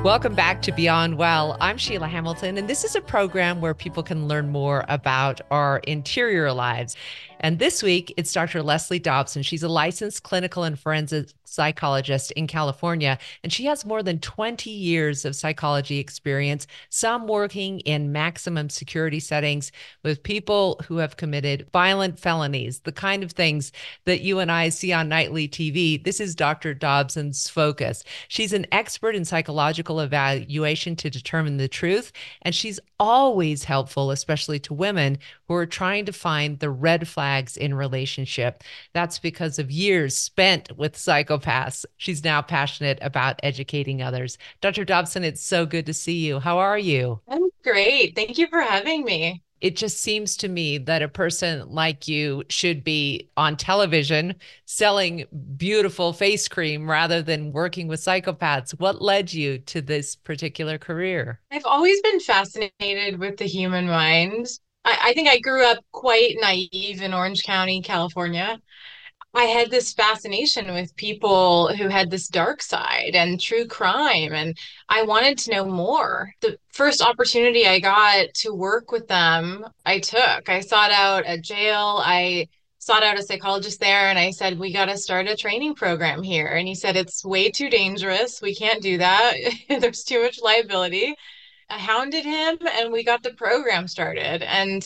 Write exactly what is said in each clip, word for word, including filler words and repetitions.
Welcome back to Beyond Well. I'm Sheila Hamilton, and this is a program where people can learn more about our interior lives. And this week, it's Doctor Leslie Dobson. She's a licensed clinical and forensic psychologist in California, and she has more than twenty years of psychology experience, some working in maximum security settings with people who have committed violent felonies, the kind of things that you and I see on nightly T V. This is Doctor Dobson's focus. She's an expert in psychological evaluation to determine the truth, and she's always helpful, especially to women who are trying to find the red flags in relationship. That's because of years spent with psychopaths. She's now passionate about educating others. Doctor Dobson, it's so good to see you. How are you? I'm great. Thank you for having me. It just seems to me that a person like you should be on television selling beautiful face cream rather than working with psychopaths. What led you to this particular career? I've always been fascinated with the human mind. I, I think I grew up quite naive in Orange County, California. I had this fascination with people who had this dark side and true crime, and I wanted to know more. The first opportunity I got to work with them, I took. I sought out a jail. I sought out a psychologist there, and I said, "We got to start a training program here." And he said, "It's way too dangerous. We can't do that. There's too much liability." I hounded him, and we got the program started. And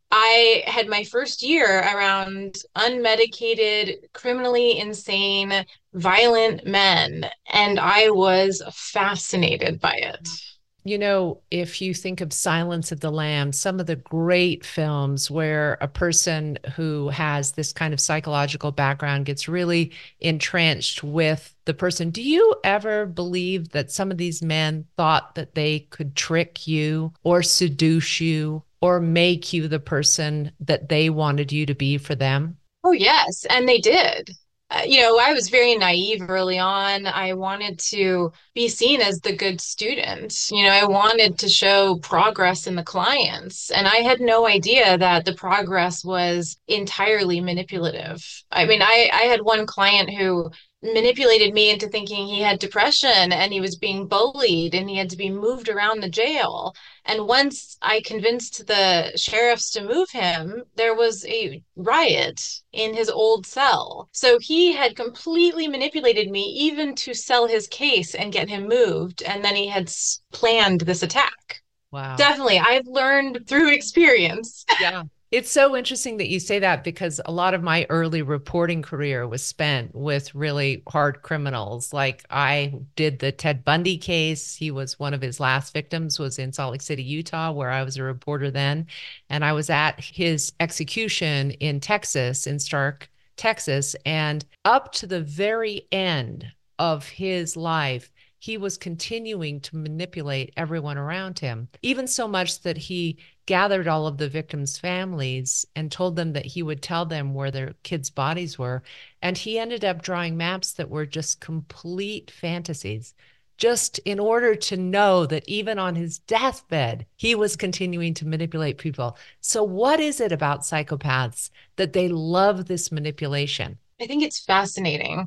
I had my first year around unmedicated, criminally insane, violent men, and I was fascinated by it. You know, if you think of Silence of the Lambs, some of the great films where a person who has this kind of psychological background gets really entrenched with the person. Do you ever believe that some of these men thought that they could trick you or seduce you or make you the person that they wanted you to be for them? Oh, yes, and they did. Uh, you know, I was very naive early on. I wanted to be seen as the good student. You know, I wanted to show progress in the clients, and I had no idea that the progress was entirely manipulative. I mean, I, I had one client who manipulated me into thinking he had depression and he was being bullied and he had to be moved around the jail. And once I convinced the sheriffs to move him, there was a riot in his old cell. So he had completely manipulated me even to sell his case and get him moved. And then he had planned this attack. Wow. Definitely, I've learned through experience. Yeah. It's so interesting that you say that because a lot of my early reporting career was spent with really hard criminals. Like I did the Ted Bundy case. He was one of his last victims was in Salt Lake City, Utah, where I was a reporter then. And I was at his execution in Texas, in Stark, Texas. And up to the very end of his life, he was continuing to manipulate everyone around him, even so much that he gathered all of the victims' families and told them that he would tell them where their kids' bodies were. And he ended up drawing maps that were just complete fantasies, just in order to know that even on his deathbed, he was continuing to manipulate people. So, what is it about psychopaths that they love this manipulation? I think it's fascinating.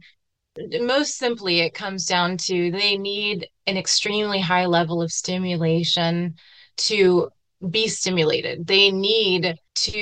Most simply, it comes down to they need an extremely high level of stimulation to be stimulated. They need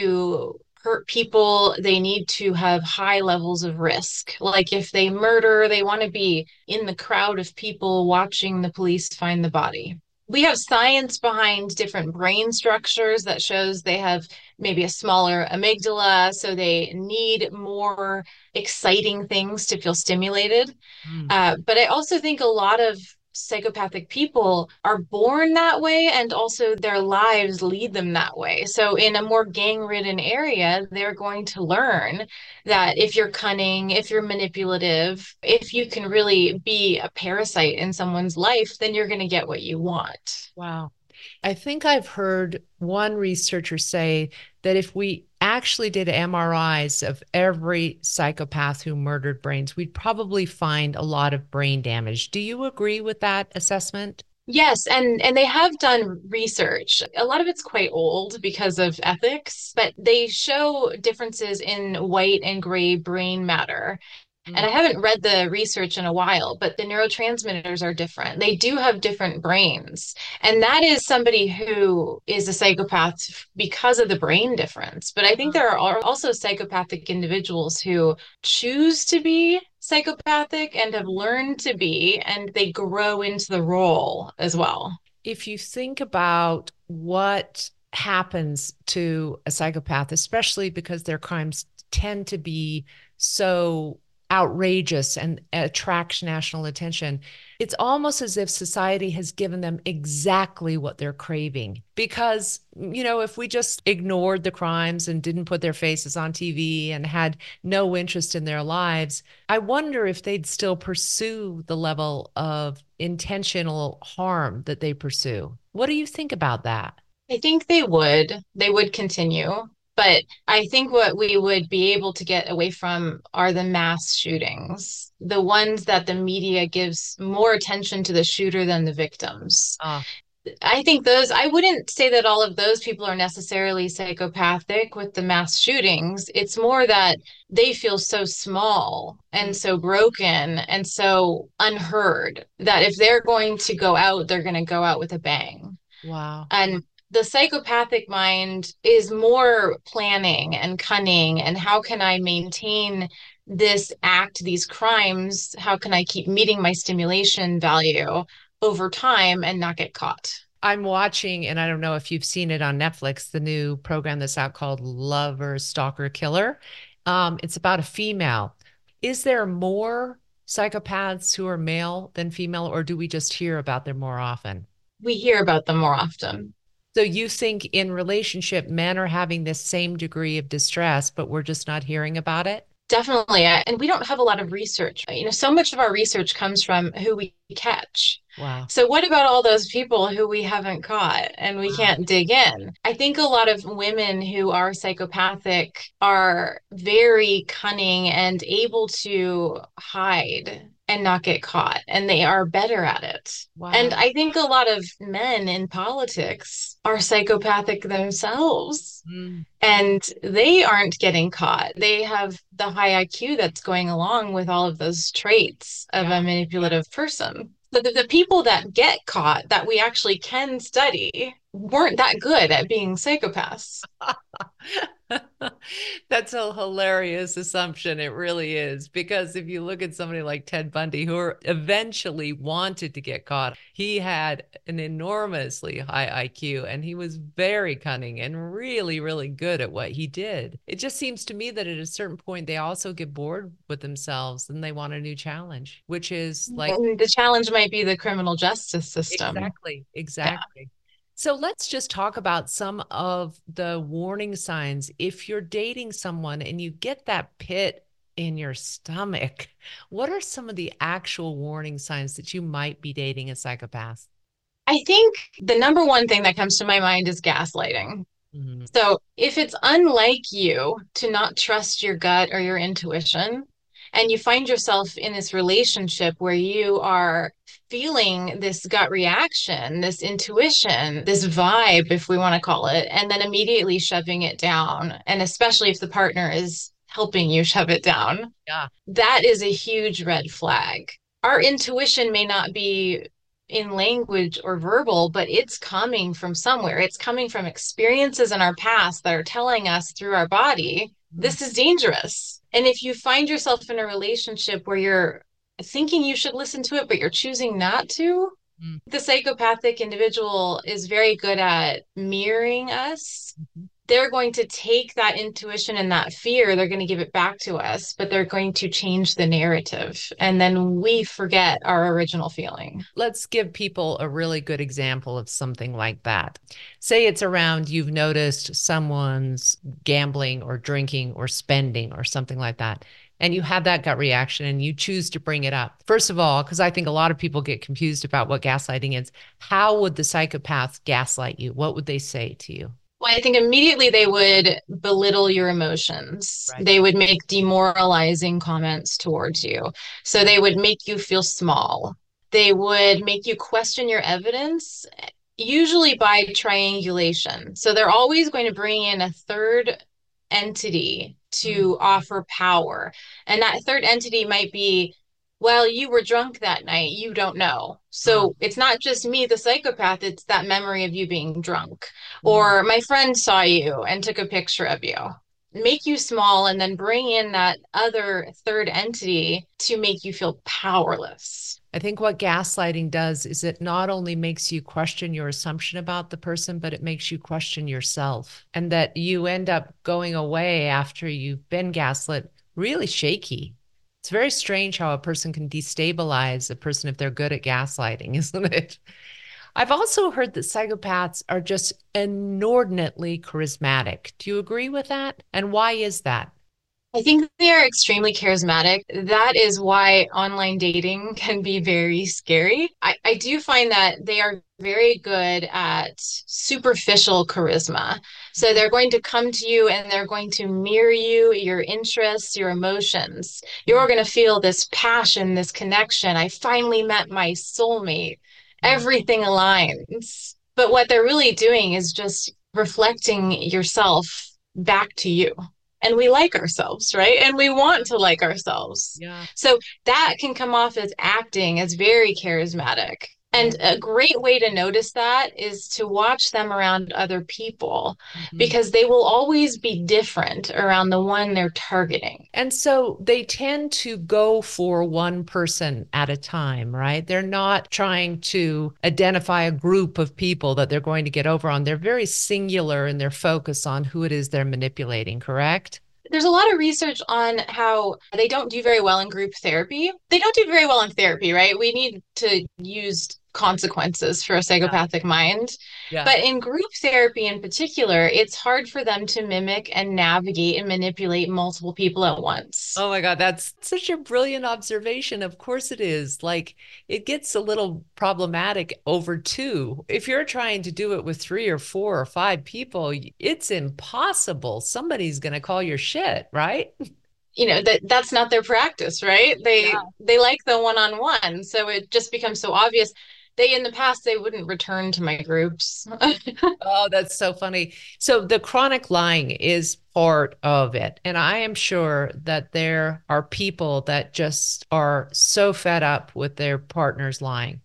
to hurt people. They need to have high levels of risk. Like if they murder, they want to be in the crowd of people watching the police find the body. We have science behind different brain structures that shows they have maybe a smaller amygdala, so they need more exciting things to feel stimulated. Mm. Uh, but I also think a lot of psychopathic people are born that way and also their lives lead them that way. So in a more gang-ridden area, they're going to learn that if you're cunning, if you're manipulative, if you can really be a parasite in someone's life, then you're going to get what you want. Wow. I think I've heard one researcher say that if we actually did M R Is of every psychopath who murdered brains, we'd probably find a lot of brain damage. Do you agree with that assessment? Yes, and and they have done research. A lot of it's quite old because of ethics, but they show differences in white and gray brain matter. And I haven't read the research in a while, but the neurotransmitters are different. They do have different brains. And that is somebody who is a psychopath because of the brain difference. But I think there are also psychopathic individuals who choose to be psychopathic and have learned to be, and they grow into the role as well. If you think about what happens to a psychopath, especially because their crimes tend to be so outrageous and attract national attention, it's almost as if society has given them exactly what they're craving. Because, you know, if we just ignored the crimes and didn't put their faces on T V and had no interest in their lives, I wonder if they'd still pursue the level of intentional harm that they pursue. What do you think about that? I think they would. They would continue. But I think what we would be able to get away from are the mass shootings, the ones that the media gives more attention to the shooter than the victims. Uh, I think those, I wouldn't say that all of those people are necessarily psychopathic with the mass shootings. It's more that they feel so small and so broken and so unheard that if they're going to go out, they're going to go out with a bang. wow. And the psychopathic mind is more planning and cunning. And how can I maintain this act, these crimes? How can I keep meeting my stimulation value over time and not get caught? I'm watching, and I don't know if you've seen it on Netflix, the new program that's out called Lover, Stalker, Killer. Um, it's about a female. Is there more psychopaths who are male than female, or do we just hear about them more often? We hear about them more often. So you think in relationship, men are having this same degree of distress, but we're just not hearing about it? Definitely. And we don't have a lot of research. You know, so much of our research comes from who we catch. Wow. So what about all those people who we haven't caught and we Wow. can't dig in? I think a lot of women who are psychopathic are very cunning and able to hide and not get caught, and they are better at it. Wow. And I think a lot of men in politics are psychopathic themselves. Mm. And they aren't getting caught. They have the high I Q that's going along with all of those traits of Yeah. a manipulative person. But the, the people that get caught that we actually can study weren't that good at being psychopaths. That's a hilarious assumption. It really is. Because if you look at somebody like Ted Bundy, who eventually wanted to get caught, he had an enormously high I Q and he was very cunning and really, really good at what he did. It just seems to me that at a certain point, they also get bored with themselves and they want a new challenge, which is like. And the challenge might be the criminal justice system. Exactly. Exactly. Yeah. So let's just talk about some of the warning signs. If you're dating someone and you get that pit in your stomach, what are some of the actual warning signs that you might be dating a psychopath? I think the number one thing that comes to my mind is gaslighting. Mm-hmm. So if it's unlike you to not trust your gut or your intuition, and you find yourself in this relationship where you are feeling this gut reaction, this intuition, this vibe, if we want to call it, and then immediately shoving it down. And especially if the partner is helping you shove it down, yeah, that is a huge red flag. Our intuition may not be in language or verbal, but it's coming from somewhere. It's coming from experiences in our past that are telling us through our body, this is dangerous. And if you find yourself in a relationship where you're thinking you should listen to it, but you're choosing not to, mm. the psychopathic individual is very good at mirroring us. Mm-hmm. They're going to take that intuition and that fear, they're going to give it back to us, but they're going to change the narrative. And then we forget our original feeling. Let's give people a really good example of something like that. Say it's around, you've noticed someone's gambling or drinking or spending or something like that, and you have that gut reaction and you choose to bring it up. First of all, because I think a lot of people get confused about what gaslighting is, how would the psychopath gaslight you? What would they say to you? Well, I think immediately they would belittle your emotions. Right. They would make demoralizing comments towards you. So they would make you feel small. They would make you question your evidence, usually by triangulation. So they're always going to bring in a third entity Mm. to offer power. And that third entity might be, well, you were drunk that night. You don't know. Oh. So it's not just me, the psychopath, it's that memory of you being drunk. Mm. Or my friend saw you and took a picture of you. Make you small and then bring in that other third entity to make you feel powerless. I think what gaslighting does is it not only makes you question your assumption about the person, but it makes you question yourself, and that you end up going away after you've been gaslit really shaky. It's very strange how a person can destabilize a person if they're good at gaslighting, isn't it? I've also heard that psychopaths are just inordinately charismatic. Do you agree with that? And why is that? I think they are extremely charismatic. That is why online dating can be very scary. I, I do find that they are very good at superficial charisma. So they're going to come to you and they're going to mirror you, your interests, your emotions. You're going to feel this passion, this connection. I finally met my soulmate. Mm. Everything aligns. But what they're really doing is just reflecting yourself back to you, and we like ourselves, right? And we want to like ourselves. Yeah. So that can come off as acting as very charismatic. Yeah. And a great way to notice that is to watch them around other people Mhm. because they will always be different around the one they're targeting. And so they tend to go for one person at a time, right? They're not trying to identify a group of people that they're going to get over on. They're very singular in their focus on who it is they're manipulating, correct? There's a lot of research on how they don't do very well in group therapy. They don't do very well in therapy, right? We need to use consequences for a Yeah. psychopathic mind. Yeah. But in group therapy in particular, it's hard for them to mimic and navigate and manipulate multiple people at once. Oh my God, that's such a brilliant observation. Of course it is. Like it gets a little problematic over two. If you're trying to do it with three or four or five people, it's impossible. Somebody's going to call your shit, right? You know, that that's not their practice, right? They they like the one-on-one, so it just becomes so obvious. They in the past they wouldn't return to my groups. Oh, that's so funny. So the chronic lying is part of it. And I am sure that there are people that just are so fed up with their partners lying.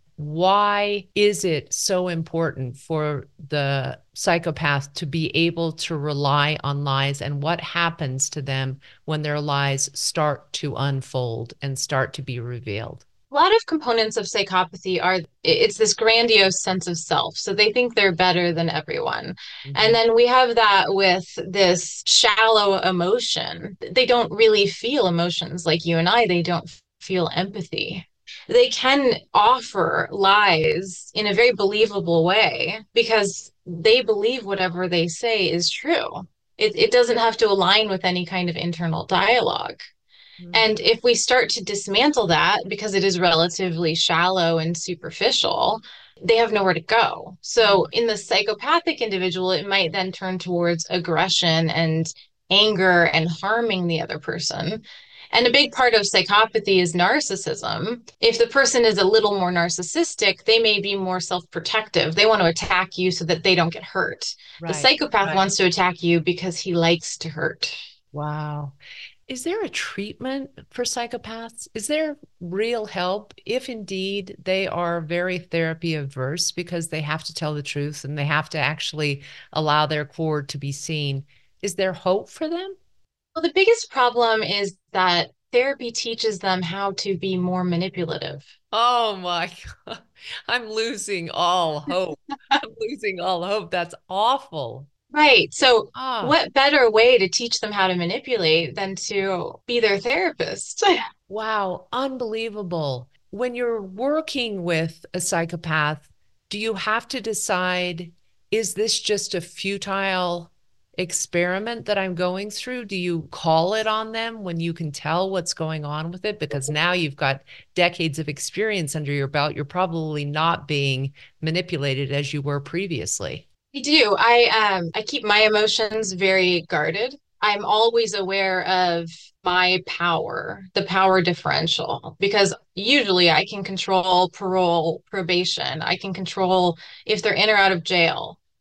Why is it so important for the psychopath to be able to rely on lies? And what happens to them when their lies start to unfold and start to be revealed? A lot of components of psychopathy are it's this grandiose sense of self. So they think they're better than everyone. And Mhm. then we have that with this shallow emotion. They don't really feel emotions like you and I, they don't feel empathy. They can offer lies in a very believable way because they believe whatever they say is true. It, it doesn't have to align with any kind of internal dialogue. Mhm. And if we start to dismantle that because it is relatively shallow and superficial, they have nowhere to go. So, in the psychopathic individual, it might then turn towards aggression and anger and harming the other person. And a big part of psychopathy is narcissism. If the person is a little more narcissistic, they may be more self protective. They want to attack you so that they don't get hurt. The Right. psychopath Right. wants to attack you because he likes to hurt. Wow. Is there a treatment for psychopaths? Is there real help if indeed they are very therapy averse because they have to tell the truth and they have to actually allow their cord to be seen? Is there hope for them? Well, the biggest problem is that therapy teaches them how to be more manipulative. Oh my God. I'm losing all hope. I'm losing all hope. That's awful. Right. So, Ah, what better way to teach them how to manipulate than to be their therapist? wow. Unbelievable. When you're working with a psychopath, do you have to decide, is this just a futile experiment that I'm going through? Do you call it on them when you can tell what's going on with it? Because now you've got decades of experience under your belt. You're probably not being manipulated as you were previously. I do. I um I keep my emotions very guarded. I'm always aware of my power, the power differential, because usually I can control parole, probation. I can control if they're in or out of jail.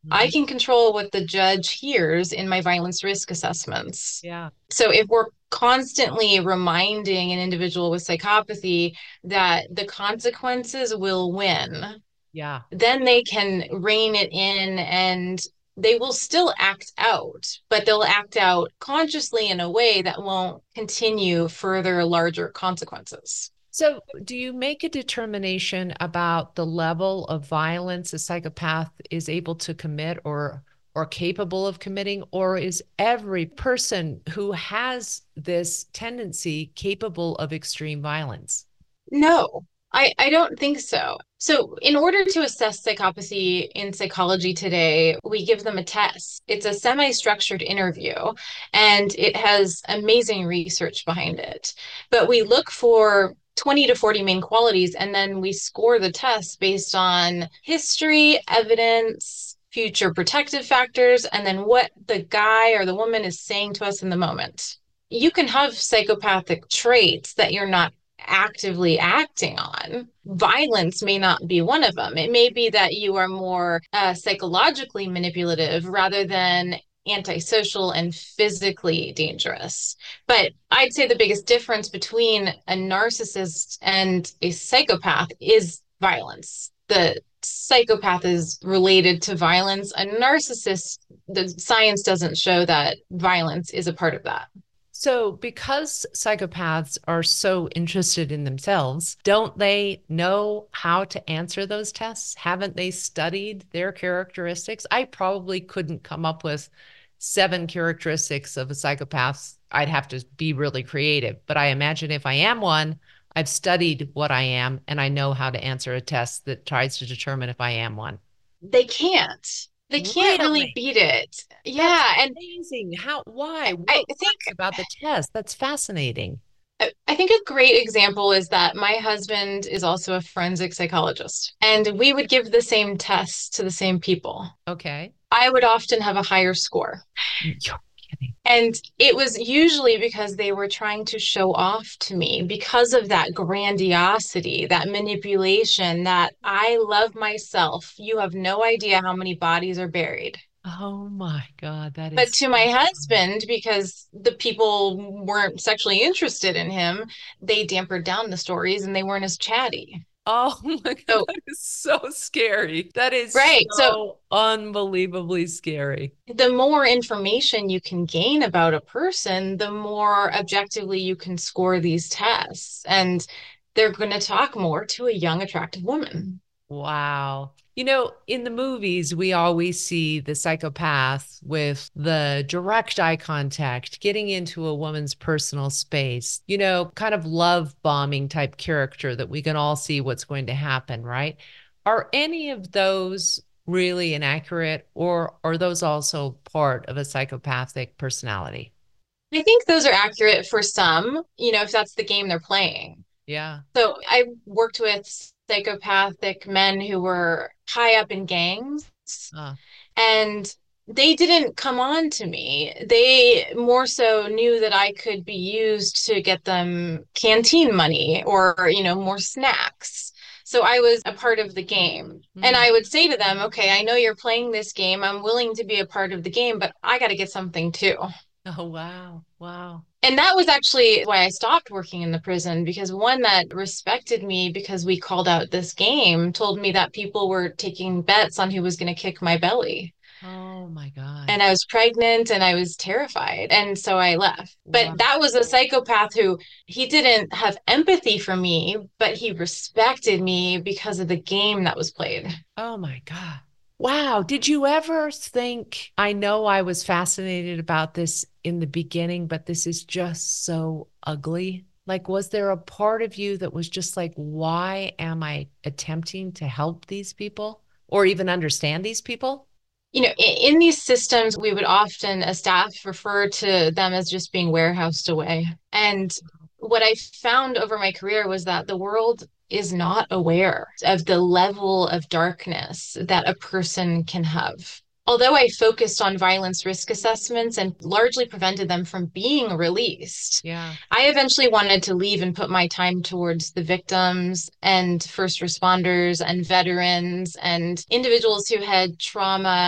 I Mhm. can control what the judge hears in my violence risk assessments. Yeah. So if we're constantly reminding an individual with psychopathy that the consequences will win, Yeah. then they can rein it in and they will still act out, but they'll act out consciously in a way that won't continue further larger consequences. So, do you make a determination about the level of violence a psychopath is able to commit or or capable of committing, or is every person who has this tendency capable of extreme violence? No, I, I don't think so. So, in order to assess psychopathy in psychology today, we give them a test. It's a semi structured interview and it has amazing research behind it. But we look for twenty to forty main qualities and then we score the test based on history, evidence, future protective factors, and then what the guy or the woman is saying to us in the moment. You can have psychopathic traits that you're not actively acting on. Violence may not be one of them. It may be that you are more uh, psychologically manipulative rather than antisocial and physically dangerous. But I'd say the biggest difference between a narcissist and a psychopath is violence. The psychopath is related to violence. A narcissist, the science doesn't show that violence is a part of that. So, because psychopaths are so interested in themselves, don't they know how to answer those tests? Haven't they studied their characteristics? I probably couldn't come up with seven characteristics of a psychopath. I'd have to be really creative. But I imagine if I am one, I've studied what I am and I know how to answer a test that tries to determine if I am one. They can't. They can't really Really? beat it. That's Yeah, and amazing. How, why? I What think works about the test? That's fascinating. I think a great example is that my husband is also a forensic psychologist, and we would give the same tests to the same people. Okay. I would often have a higher score. You're kidding. And it was usually because they were trying to show off to me because of that grandiosity, that manipulation, that I love myself. You have no idea how many bodies are buried. Oh my God, that But is to so my funny. husband, because the people weren't sexually interested in him, they dampered down the stories and they weren't as chatty. Oh my God, So, that is so scary. That is right. So so unbelievably scary. the more information you can gain about a person, the more objectively you can score these tests. And they're going to talk more to a young, attractive woman. Wow. You know, in the movies, we always see the psychopath with the direct eye contact, getting into a woman's personal space, you know, kind of love bombing type character that we can all see what's going to happen, right? Are any of those really inaccurate, or are those also part of a psychopathic personality? I think those are accurate for some, you know, if that's the game they're playing. Yeah. So I worked with psychopathic men who were high up in gangs Uh, and they didn't come on to me. They more so knew that I could be used to get them canteen money or, you know, more snacks. So I was a part of the game. And hmm. I would say to them, okay, I know you're playing this game. I'm willing to be a part of the game, but I got to get something too. Oh, wow. Wow. And that was actually why I stopped working in the prison because one that respected me because we called out this game told me that people were taking bets on who was going to kick my belly. Oh my God. And I was pregnant and I was terrified. And so I left. Wow. But that was a psychopath who he didn't have empathy for me, but he respected me because of the game that was played. Oh my God. Wow. Did you ever think, I know I was fascinated about this in the beginning, but this is just so ugly? Like, was there a part of you that was just like, why am I attempting to help these people or even understand these people? You know, in, in these systems, we would often, as staff, refer to them as just being warehoused away. And what I found over my career was that the world is not aware of the level of darkness that a person can have. Although I focused on violence risk assessments and largely prevented them from being released, Yeah. I eventually wanted to leave and put my time towards the victims and first responders and veterans and individuals who had trauma.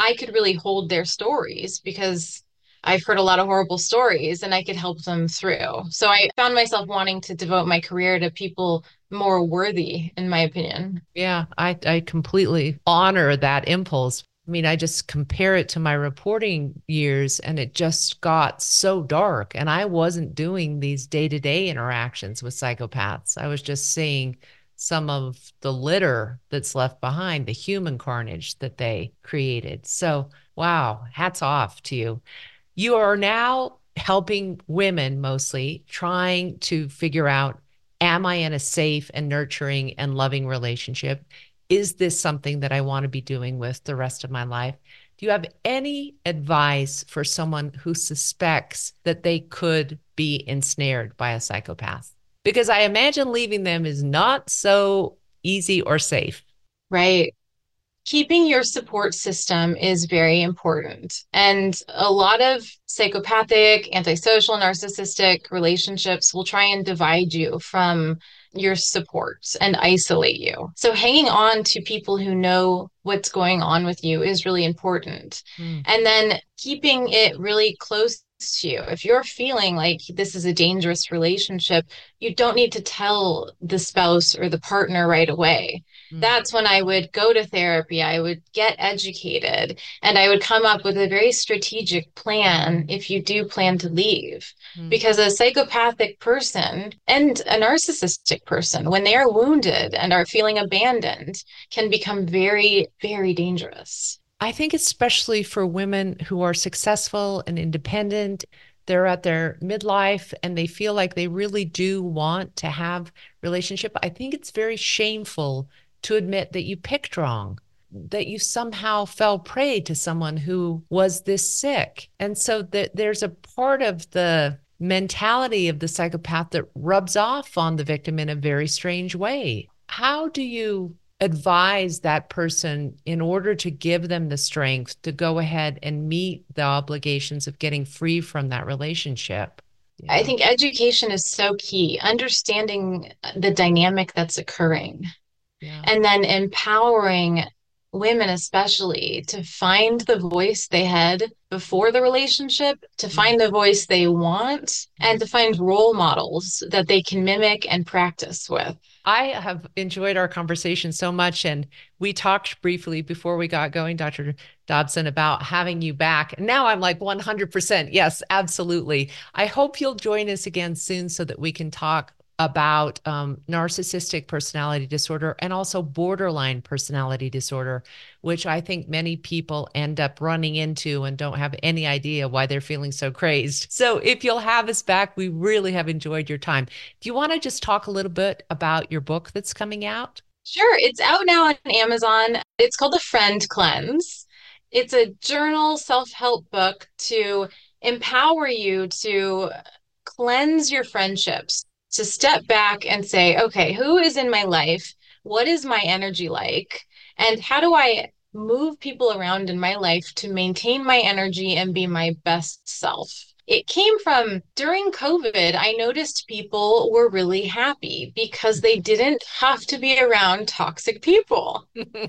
I could really hold their stories because I've heard a lot of horrible stories and I could help them through. So I found myself wanting to devote my career to people more worthy, in my opinion. Yeah, I, I completely honor that impulse. I mean, I just compare it to my reporting years and it just got so dark. And I wasn't doing these day-to-day interactions with psychopaths. I was just seeing some of the litter that's left behind, the human carnage that they created. So, wow, hats off to you. You are now helping women mostly trying to figure out, am I in a safe and nurturing and loving relationship? Is this something that I want to be doing with the rest of my life? Do you have any advice for someone who suspects that they could be ensnared by a psychopath? Because I imagine leaving them is not so easy or safe. Right. Keeping your support system is very important. And a lot of psychopathic, antisocial, narcissistic relationships will try and divide you from your supports and isolate you. So hanging on to people who know what's going on with you is really important. Mm. And then keeping it really close to you. If you're feeling like this is a dangerous relationship, you don't need to tell the spouse or the partner right away. Mm. That's when I would go to therapy. I would get educated and I would come up with a very strategic plan if you do plan to leave. Mm. Because a psychopathic person and a narcissistic person, when they are wounded and are feeling abandoned, can become very, very dangerous. I think especially for women who are successful and independent, they're at their midlife and they feel like they really do want to have relationship. I think it's very shameful to admit that you picked wrong, that you somehow fell prey to someone who was this sick. And so that there's a part of the mentality of the psychopath that rubs off on the victim in a very strange way. How do you advise that person in order to give them the strength to go ahead and meet the obligations of getting free from that relationship? I Yeah. think education is so key, understanding the dynamic that's occurring, Yeah. and then empowering women, especially, to find the voice they had before the relationship, to Mm. find the voice they want, and to find role models that they can mimic and practice with. I have enjoyed our conversation so much. And we talked briefly before we got going, Doctor Dobson, about having you back. And now I'm like one hundred percent. Yes, absolutely. I hope you'll join us again soon so that we can talk about um, narcissistic personality disorder and also borderline personality disorder, which I think many people end up running into and don't have any idea why they're feeling so crazed. So if you'll have us back, we really have enjoyed your time. Do you want to just talk a little bit about your book that's coming out? Sure, it's out now on Amazon. It's called The Friend Cleanse. It's a journal self-help book to empower you to cleanse your friendships, to step back and say, okay, who is in my life? What is my energy like? And how do I move people around in my life to maintain my energy and be my best self? It came from during COVID. I noticed people were really happy because they didn't have to be around toxic people.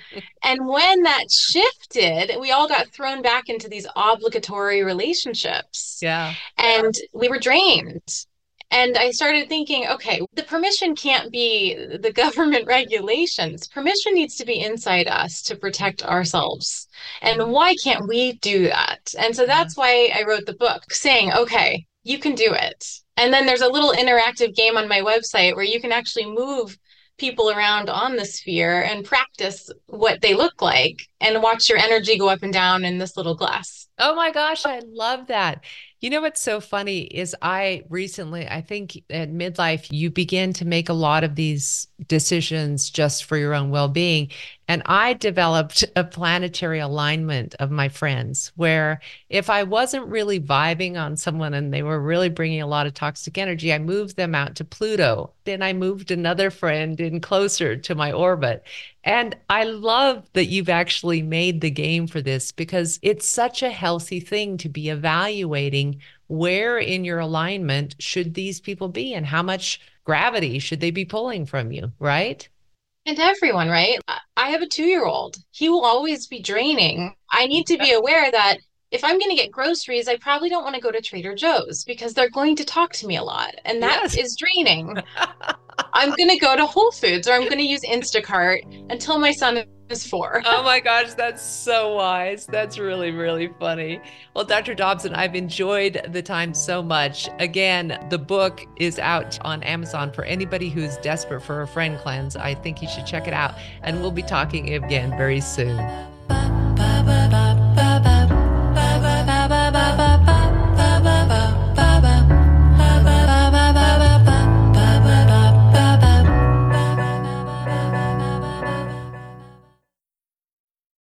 And when that shifted, we all got thrown back into these obligatory relationships Yeah. and we were drained. And I started thinking, okay, the permission can't be the government regulations. Permission needs to be inside us to protect ourselves. And why can't we do that? And so Yeah. that's why I wrote the book saying, okay, you can do it. And then there's a little interactive game on my website where you can actually move people around on the sphere and practice what they look like and watch your energy go up and down in this little glass. Oh my gosh, I love that. You know what's so funny is I recently, I think at midlife, you begin to make a lot of these decisions just for your own well-being. And I developed a planetary alignment of my friends where if I wasn't really vibing on someone and they were really bringing a lot of toxic energy, I moved them out to Pluto. Then I moved another friend in closer to my orbit. And I love that you've actually made the game for this because it's such a healthy thing to be evaluating where in your alignment should these people be and how much gravity should they be pulling from you, right? And everyone, right? I I have a two-year-old. He will always be draining. I need to be aware that if I'm going to get groceries, I probably don't want to go to Trader Joe's because they're going to talk to me a lot, and that Yes. is draining. I'm going to go to Whole Foods or I'm going to use Instacart until my son is four. Oh my gosh, that's so wise. That's really, really funny. Well, doctor Dobson, I've enjoyed the time so much. Again, the book is out on Amazon for anybody who's desperate for a friend cleanse. I think you should check it out. And we'll be talking again very soon.